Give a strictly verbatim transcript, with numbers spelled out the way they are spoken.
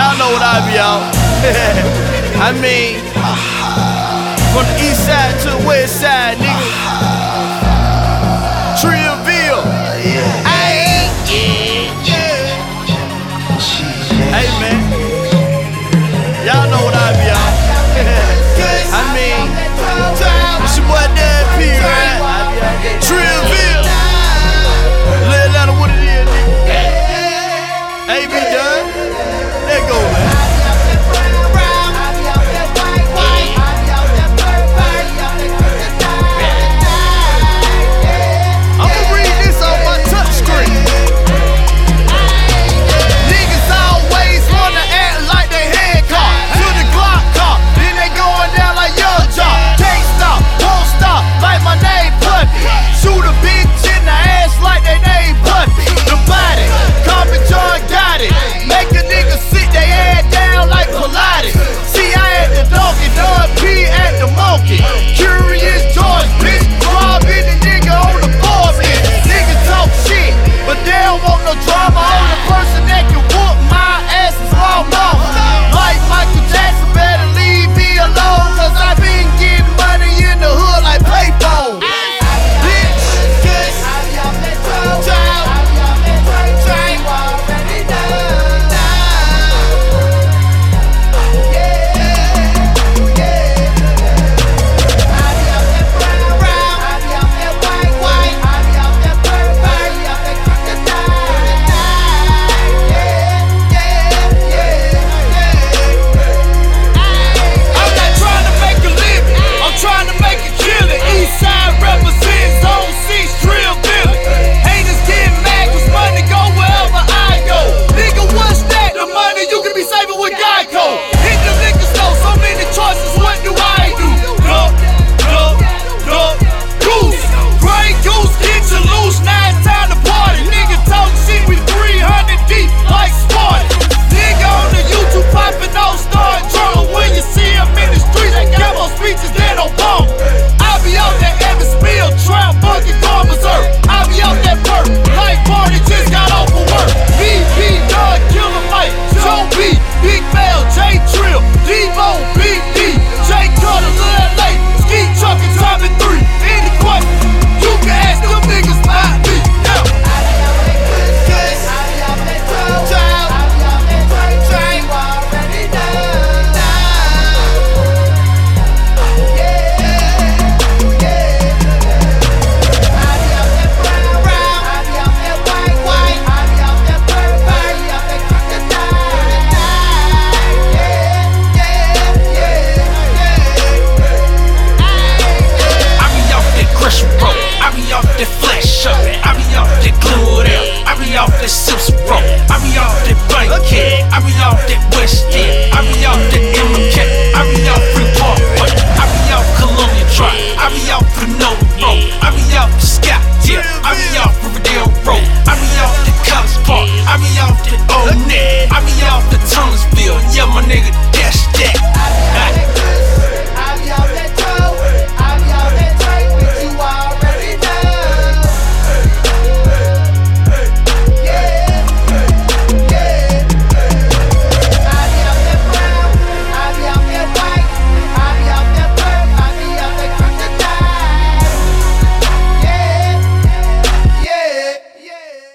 Y'all know what I be on. I mean, from the east side to the west side, nigga. Trillville. Ayy, yeah, yeah. Hey, man. Y'all know what I be on. I mean, it's your boy Dan P, right? Trillville. Lay it out what it is, nigga. A B done. Let go, man. Curious George, bitch, robbing the nigga on the floor, bitch. Niggas talk shit, but they don't want no drama. Only person that can whoop my ass is my mama. Like Michael Jackson, better leave me alone, cause I been getting money in the hood like payphone. Bitch, bitch, child, I be off the Thomasville, yeah, my nigga.